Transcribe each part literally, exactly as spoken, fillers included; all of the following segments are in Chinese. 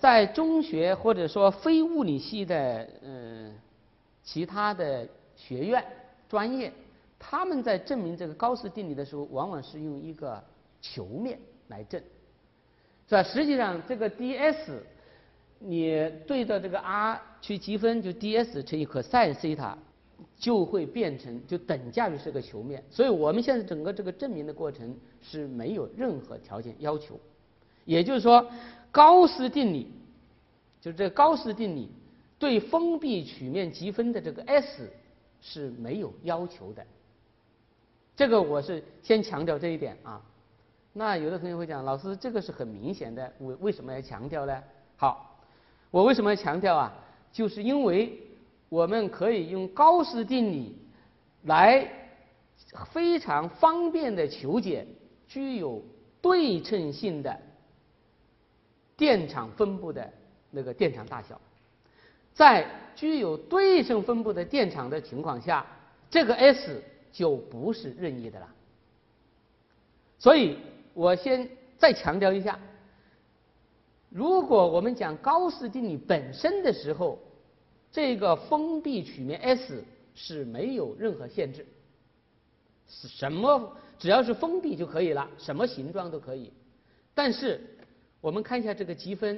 在中学或者说非物理系的呃其他的学院专业，他们在证明这个高斯定理的时候，往往是用一个球面来证，是吧？实际上这个 ds 你对着这个 r 去积分，就 ds 乘以 cos 西塔就会变成就等价于是个球面。所以我们现在整个这个证明的过程是没有任何条件要求，也就是说高斯定理就是这个高斯定理对封闭曲面积分的这个 s 是没有要求的。这个我是先强调这一点啊。那有的同学会讲，老师这个是很明显的，我为什么要强调呢？好，我为什么要强调啊？就是因为我们可以用高斯定理来非常方便的求解具有对称性的电场分布的那个电场大小。在具有对称分布的电场的情况下，这个 S 就不是任意的了。所以我先再强调一下，如果我们讲高斯定理本身的时候，这个封闭曲面 S 是没有任何限制，什么只要是封闭就可以了，什么形状都可以。但是我们看一下这个积分，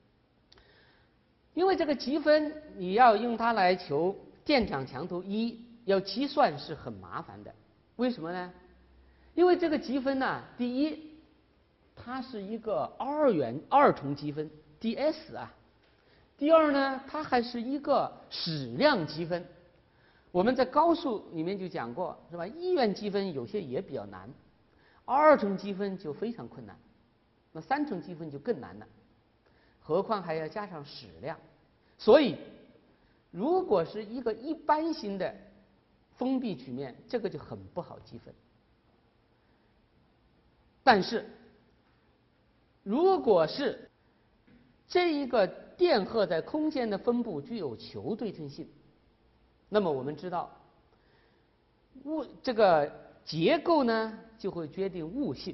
因为这个积分你要用它来求电场强度一，要计算是很麻烦的。为什么呢？因为这个积分呢、啊，第一，它是一个二元二重积分 ds 啊。第二呢，它还是一个矢量积分。我们在高数里面就讲过，是吧？一元积分有些也比较难，二重积分就非常困难，那三重积分就更难了，何况还要加上矢量。所以，如果是一个一般性的封闭曲面，这个就很不好积分。但是，如果是这一个电荷在空间的分布具有球对称性，那么我们知道物这个结构呢就会决定物性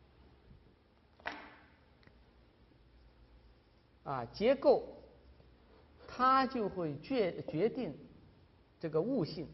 啊，结构它就会决决定这个物性，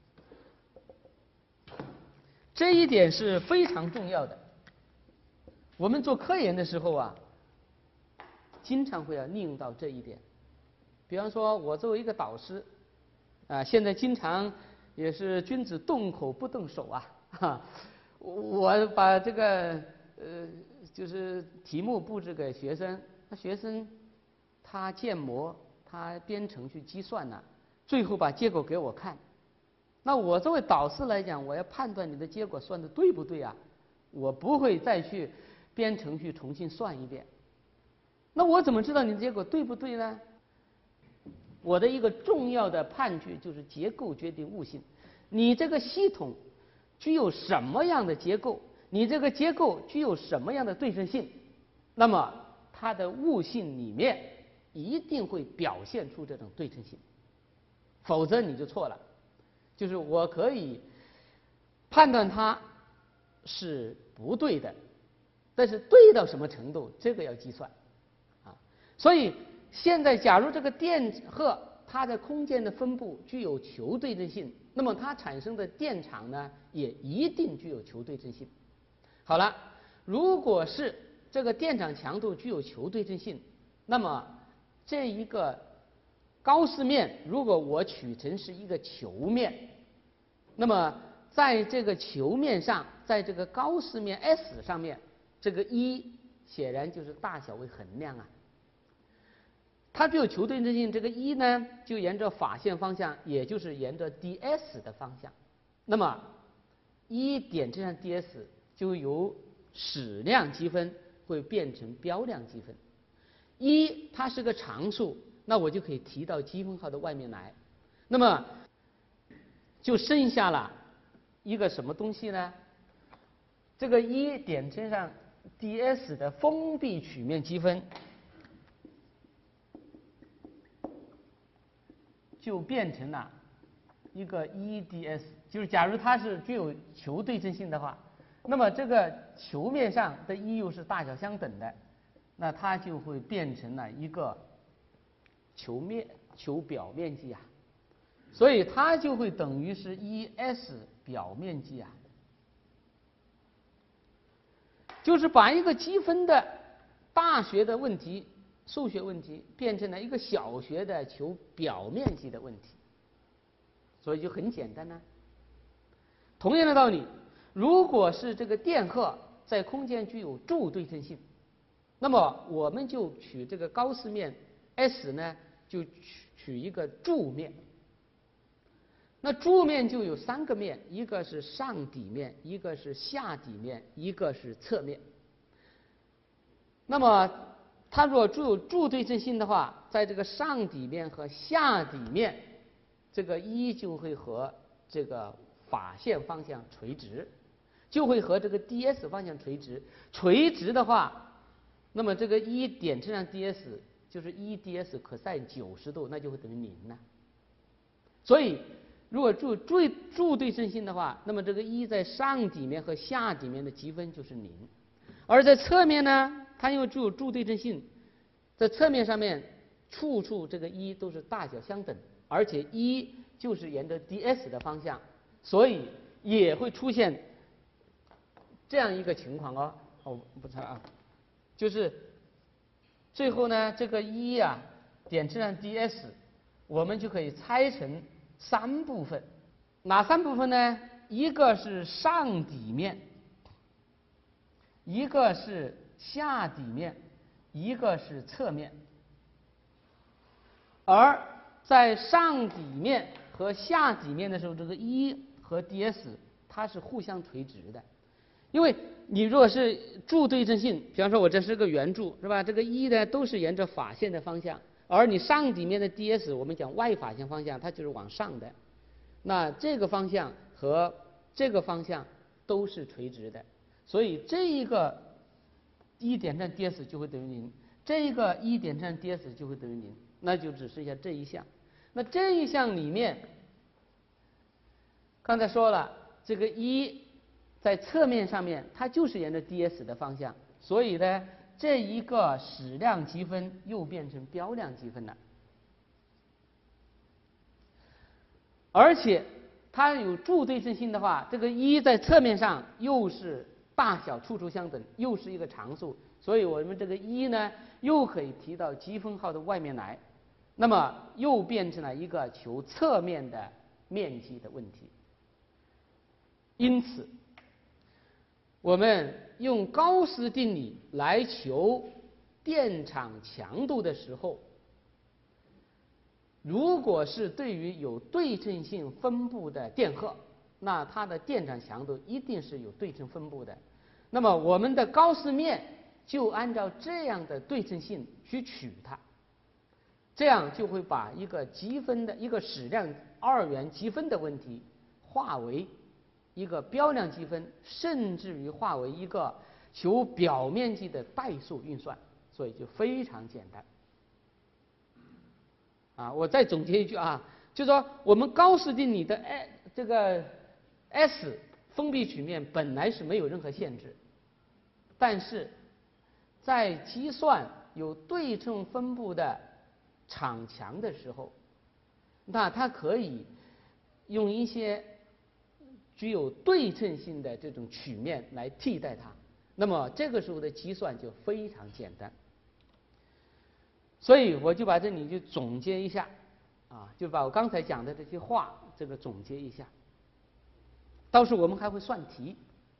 这一点是非常重要的。我们做科研的时候啊，经常会要利用到这一点。比方说，我作为一个导师，啊，现在经常也是君子动口不动手啊，哈，我把这个呃，就是题目布置给学生，那学生他建模，他编程序计算呢，最后把结果给我看。那我作为导师来讲，我要判断你的结果算的对不对啊？我不会再去编程序重新算一遍。那我怎么知道你的结果对不对呢？我的一个重要的判据就是结构决定物性。你这个系统具有什么样的结构，你这个结构具有什么样的对称性，那么它的物性里面一定会表现出这种对称性，否则你就错了。就是我可以判断它是不对的，但是对到什么程度，这个要计算啊。所以现在假如这个电荷它在空间的分布具有球对称性，那么它产生的电场呢也一定具有球对称性。好了，如果是这个电场强度具有球对称性，那么这一个高斯面如果我取成是一个球面，那么在这个球面上，在这个高斯面 S 上面，这个一显然就是大小为衡量啊。它具有球对称性，这个一呢就沿着法线方向，也就是沿着 ds 的方向。那么一点乘上 ds 就由矢量积分会变成标量积分。一它是个常数，那我就可以提到积分号的外面来。那么就剩下了一个什么东西呢？这个一点乘上 ds 的封闭曲面积分就变成了一个一 ds， 就是假如它是具有球对称性的话，那么这个球面上的一又是大小相等的， 那它就会变成了一个球面球表面积啊，所以它就会等于是 一 S 表面积啊，就是把一个积分的大学的问题、数学问题变成了一个小学的球表面积的问题，所以就很简单呢、啊。同样的道理，如果是这个电荷在空间具有柱对称性，那么我们就取这个高斯面 S 呢，就取取一个柱面。那柱面就有三个面，一个是上底面，一个是下底面，一个是侧面。那么它若具有柱对称性的话，在这个上底面和下底面，这个一就会和这个法线方向垂直，就会和这个 ds 方向垂直。垂直的话，那么这个一点乘上 ds 就是一 ds cos 九十度，那就会等于零了。所以如果柱柱柱对称性的话，那么这个一在上底面和下底面的积分就是零。而在侧面呢，它因为具有柱对称性，在侧面上面处处这个一都是大小相等，而且一就是沿着 ds 的方向，所以也会出现这样一个情况哦。哦，不猜啊，就是最后呢，这个一啊点乘上 ds， 我们就可以拆成三部分。哪三部分呢？一个是上底面，一个是下底面，一个是侧面。而在上底面和下底面的时候，这个一和 ds 它是互相垂直的。因为你如果是柱对称性，比方说我这是个圆柱，是吧？这个一呢都是沿着法线的方向，而你上底面的 ds 我们讲 y 法线方向，它就是往上的。那这个方向和这个方向都是垂直的，所以这一个一点乘 ds 就会等于零，这一个一点乘 ds 就会等于零，那就只剩下这一项。那这一项里面，刚才说了，这个一在侧面上面它就是沿着 ds 的方向，所以呢，这一个矢量积分又变成标量积分了。而且它有柱对称性的话，这个一在侧面上又是大小处处相等，又是一个常数，所以我们这个一呢又可以提到积分号的外面来，那么又变成了一个求侧面的面积的问题。因此我们用高斯定理来求电场强度的时候，如果是对于有对称性分布的电荷，那它的电场强度一定是有对称分布的。那么我们的高斯面就按照这样的对称性去取它，这样就会把一个积分的一个矢量二元积分的问题化为一个标量积分，甚至于化为一个求表面积的代数运算，所以就非常简单。啊，我再总结一句啊，就是说我们高斯定理的 S 这个 S 封闭曲面本来是没有任何限制，但是在计算有对称分布的场强的时候，那它可以用一些具有对称性的这种曲面来替代它，那么这个时候的计算就非常简单。所以我就把这里就总结一下，啊，就把我刚才讲的这些话这个总结一下。到时候我们还会算题。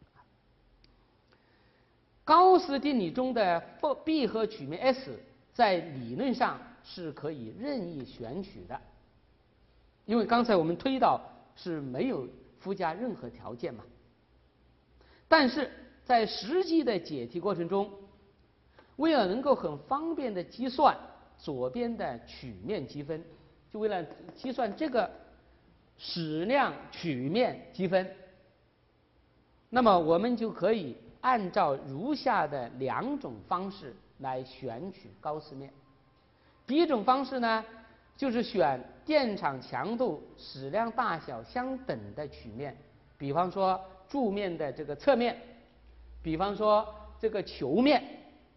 高斯定理中的闭合曲面 S 在理论上是可以任意选取的，因为刚才我们推导是没有附加任何条件嘛。但是在实际的解题过程中，为了能够很方便的计算左边的曲面积分，就为了计算这个矢量曲面积分，那么我们就可以按照如下的两种方式来选取高斯面。第一种方式呢，就是选电场强度矢量大小相等的曲面，比方说柱面的这个侧面，比方说这个球面。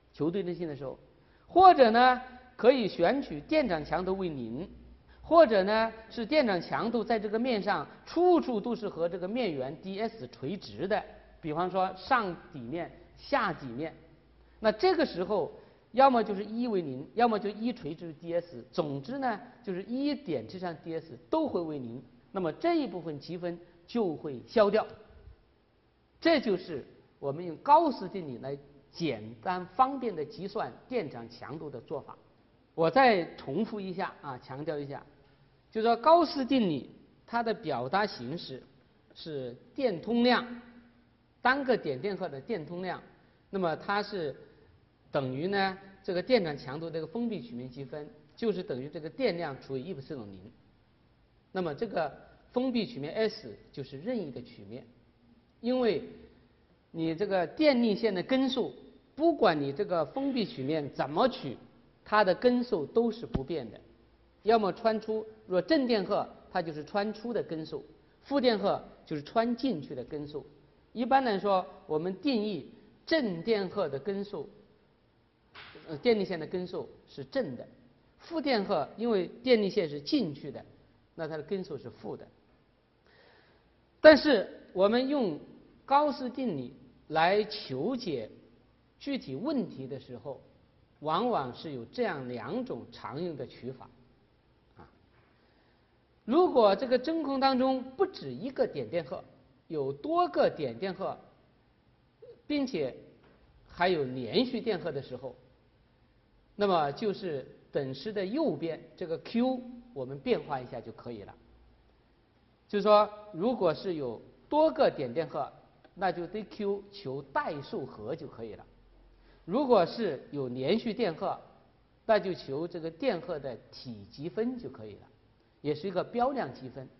求对称性的时候，或者呢可以选取电场强度为零，或者呢是电场强度在这个面上处处都是和这个面圆 ds 垂直的，比方说上底面、下底面，那这个时候要么就是一为零，要么就一垂直 ds， 总之呢就是一点之上 ds 都会为零，那么这一部分积分就会消掉。这就是我们用高斯定理来简单方便的计算电场强度的做法。我再重复一下啊，强调一下，就是说高斯定理它的表达形式是电通量，单个点电荷的电通量，那么它是等于呢这个电场强度这个封闭曲面积分就是等于这个电量除以伊普silon零，那么这个封闭曲面 S 就是任意的曲面，因为你这个电力线的根数，不管你这个封闭曲面怎么取，它的根数都是不变的，要么穿出，若正电荷它就是穿出的根数，负电荷就是穿进去的根数。一般来说，我们定义正电荷的根数，呃，电力线的根数是正的，负电荷因为电力线是进去的，那它的根数是负的。但是我们用高斯定理来求解具体问题的时候，往往是有这样两种常用的取法啊。如果这个真空当中不止一个点电荷，有多个点电荷，并且还有连续电荷的时候，那么就是等式的右边这个 Q 我们变化一下就可以了。就是说，如果是有多个点电荷，那就对 Q 求代数和就可以了。如果是有连续电荷，那就求这个电荷的体积分就可以了，也是一个标量积分。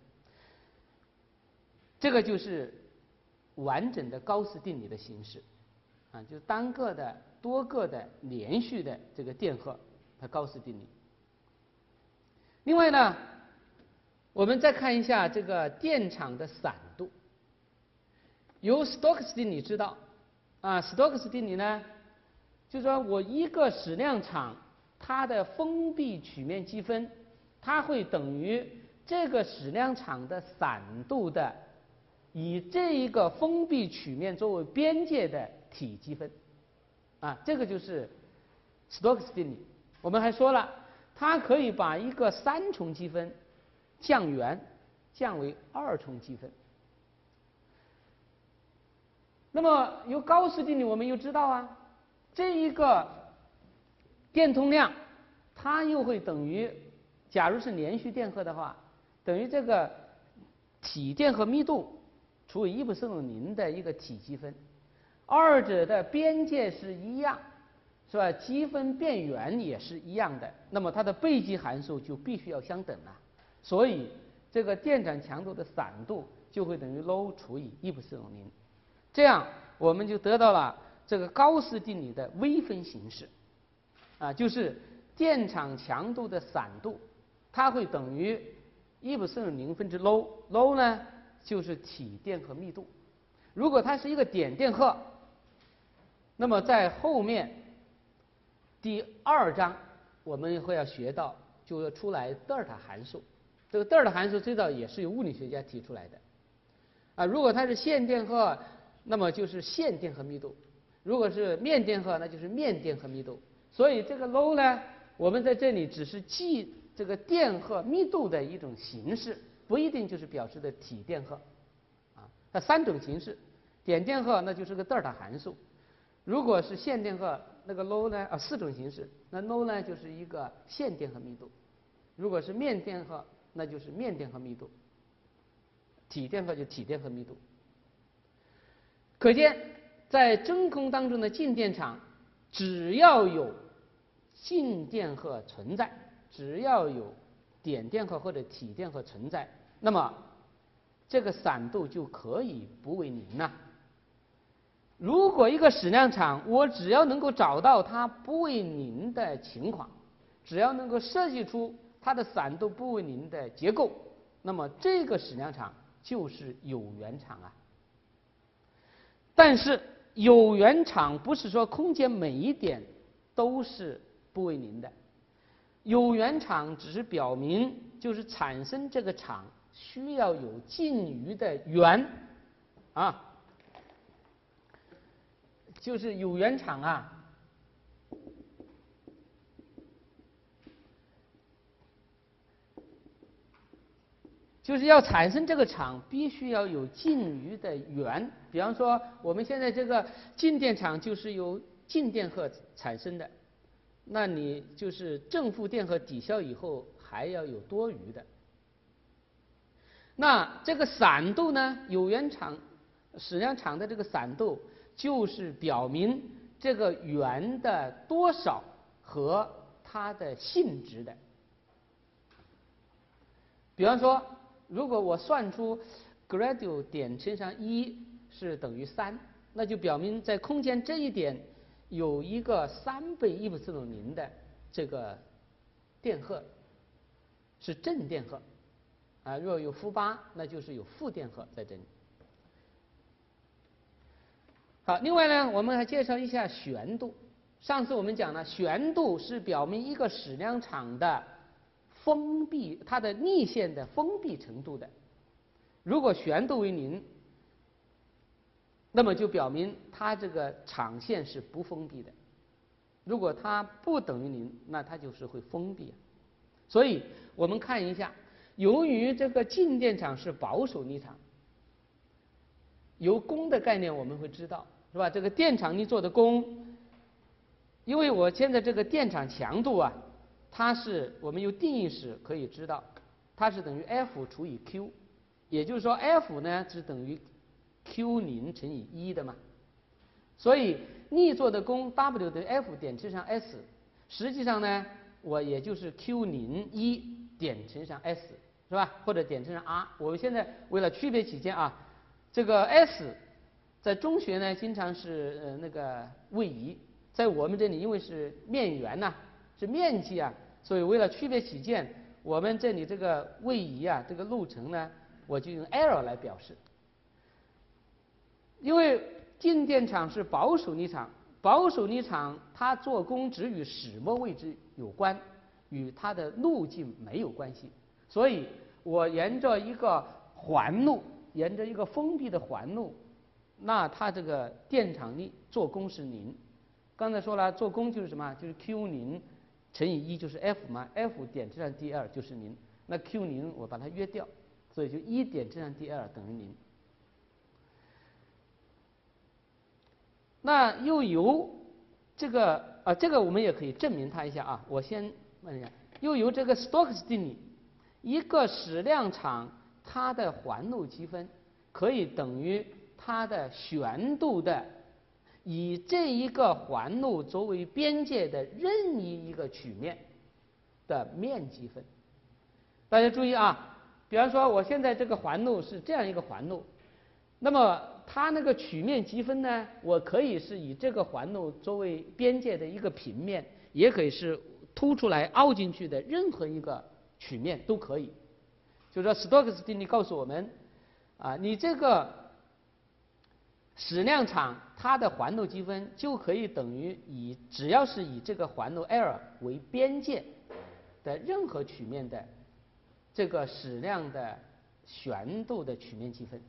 这个就是完整的高斯定理的形式啊，就是单个的、多个的、连续的这个电荷它高斯定理。另外呢，我们再看一下这个电场的散度。由斯托克斯定理知道啊，斯托克斯定理呢，就是说我一个矢量场它的封闭曲面积分，它会等于这个矢量场的散度的以这一个封闭曲面作为边界的体积分啊，这个就是斯托克斯定理。我们还说了，它可以把一个三重积分降圆，降为二重积分。那么由高斯定理我们又知道啊，这一个电通量它又会等于，假如是连续电荷的话，等于这个体电荷密度除以伊普silon零的一个体积分，二者的边界是一样，是吧？积分变圆也是一样的，那么它的倍积函数就必须要相等了，所以这个电场强度的散度就会等于 ρ 除以伊普silon零。这样我们就得到了这个高斯定理的微分形式，啊，就是电场强度的散度，它会等于伊普silon零分之 ρ，ρ 呢就是体电荷密度。如果它是一个点电荷，那么在后面第二章我们会要学到，就要出来德尔塔函数。这个德尔塔函数最早也是由物理学家提出来的，啊，如果它是线电荷，那么就是线电荷密度；如果是面电荷，那就是面电荷密度。所以这个 ρ 呢，我们在这里只是记这个电荷密度的一种形式，不一定就是表示的体电荷。啊，它三种形式，点电荷那就是个德尔塔函数；如果是线电荷，那个 ρ 呢，啊，四种形式，那 ρ 呢就是一个线电荷密度；如果是面电荷，那就是面电荷密度；体电荷就体电荷密度。可见，在真空当中的静电场，只要有静电荷存在，只要有点电荷或者体电荷存在，那么这个散度就可以不为零了。如果一个矢量场，我只要能够找到它不为零的情况，只要能够设计出它的散度不为零的结构，那么这个矢量场就是有源场啊。但是有源场不是说空间每一点都是不为零的。有源场只是表明，就是产生这个场需要有近余的源啊，就是有源场啊。就是要产生这个场，必须要有近余的源。比方说，我们现在这个静电场就是由静电荷产生的，那你就是正负电荷抵消以后还要有多余的。那这个散度呢，有源场、矢量场的这个散度，就是表明这个源的多少和它的性质的。比方说，如果我算出 gradu 点乘上一是等于三，那就表明在空间这一点有一个三倍伊普silon零的这个电荷是正电荷啊，若有负八，那就是有负电荷在这里。好，另外呢，我们还介绍一下旋度。上次我们讲了，旋度是表明一个矢量场的封闭，它的逆线的封闭程度的。如果旋度为零，那么就表明它这个场线是不封闭的。如果它不等于零，那它就是会封闭。所以我们看一下，由于这个静电场是保守力场，由功的概念我们会知道，是吧？这个电场力做的功，因为我现在这个电场强度啊，它是我们由定义式可以知道，它是等于 F 除以 Q， 也就是说 F 呢是等于 Q 零乘以一的嘛。所以力做的功 W 等于 F 点乘上 S， 实际上呢我也就是 Q 零一点乘上 S， 是吧？或者点乘上 R。我们现在为了区别起见啊，这个 S 在中学呢经常是呃那个位移，在我们这里因为是面圆呐、啊，是面积啊，所以为了区别起见，我们这里这个位移啊，这个路程呢，我就用 L 来表示。因为静电场是保守力场，保守力场它做功只与始末位置有关，与它的路径没有关系。所以我沿着一个环路，沿着一个封闭的环路，那它这个电场力做功是零。刚才说了，做功就是什么？就是 Q 零乘以一就是 F 嘛 ，F 点乘上 d 二就是零。那 Q 零我把它约掉，所以就一点乘上 d 二等于零。那又由这个啊，这个我们也可以证明它一下啊。我先问一下，又由这个 Stokes 定理，一个矢量场它的环路积分可以等于它的旋度的以这一个环路作为边界的任意一个曲面的面积分。大家注意啊，比方说我现在这个环路是这样一个环路，那么它那个曲面积分呢，我可以是以这个环路作为边界的一个平面，也可以是凸出来凹进去的任何一个曲面都可以。就是说，斯托克斯定理告诉我们，啊，你这个矢量场它的环路积分就可以等于以只要是以这个环路 L 为边界的任何曲面的这个矢量的旋度的曲面积分。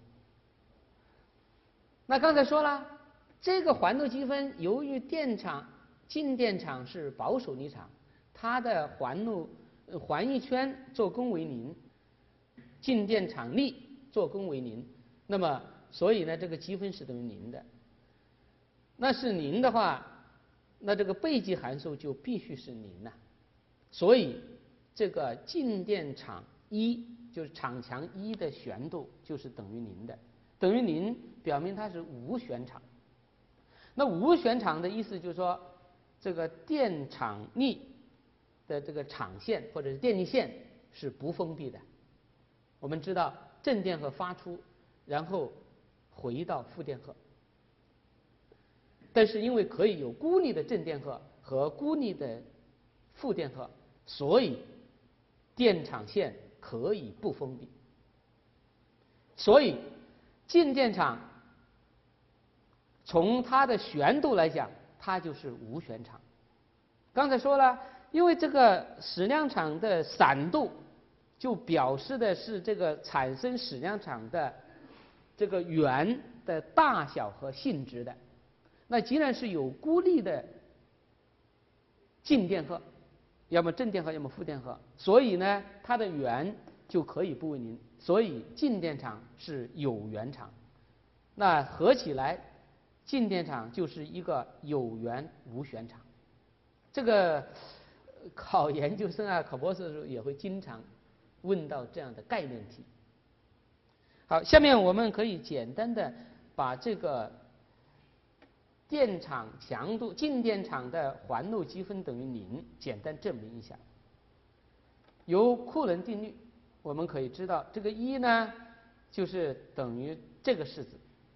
那刚才说了，这个环路积分由于电场静电场是保守力场，它的环路环一圈做功为零，静电场力做功为零，那么所以呢这个积分是等于零的。那是零的话，那这个背积函数就必须是零了。所以这个静电场一就是场强一的旋度就是等于零的，等于零表明它是无旋场。那无旋场的意思就是说，这个电场力的这个场线或者是电力线是不封闭的。我们知道正电荷发出，然后回到负电荷，但是因为可以有孤立的正电荷和孤立的负电荷，所以电场线可以不封闭。所以静电场从它的旋度来讲，它就是无旋场。 刚才说了，因为这个矢量场的散度，就表示的是这个产生矢量场的这个源的大小和性质的。那既然是有孤立的静电荷，要么正电荷，要么负电荷，所以呢，它的源就可以不为零，所以静电场是有源场。那合起来，静电场就是一个有源无旋场。这个考研究生啊、考博士的时候也会经常问到这样的概念题。好，下面我们可以简单的把这个电场强度、静电场的环路积分等于零，简单证明一下。由库仑定律，我们可以知道这个一呢，就是等于这个式子。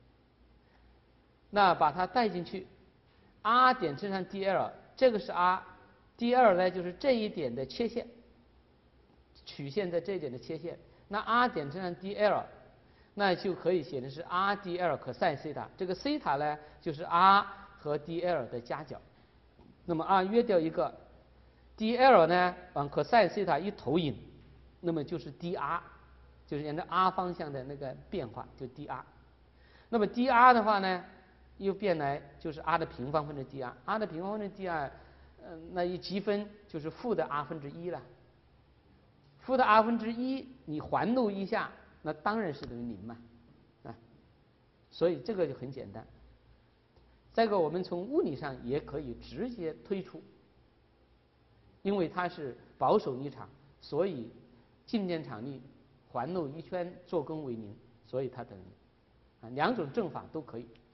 那把它带进去 ，r 点乘上 dl， 这个是 r，dl 呢就是这一点的切线，曲线在这一点的切线。那 r 点乘上 dl， 那就可以写的是 r dl cos 西塔，这个西塔呢就是 r 和 dl 的夹角。那么 r 约掉一个 dl 呢往 cos 西塔一投影，那么就是 dr， 就是沿着 r 方向的那个变化，就 dr。那么 dr 的话呢，又变来就是 r 的平方分之 dr，r 的平方分之 dr， 呃，那一积分就是负的 r 分之一了。负的 r 分之一，你环路一下，那当然是等于零嘛，啊，所以这个就很简单。再一个，我们从物理上也可以直接推出，因为它是保守力场，所以静电场力环路一圈做功为零，所以它等于零，啊，两种证法都可以。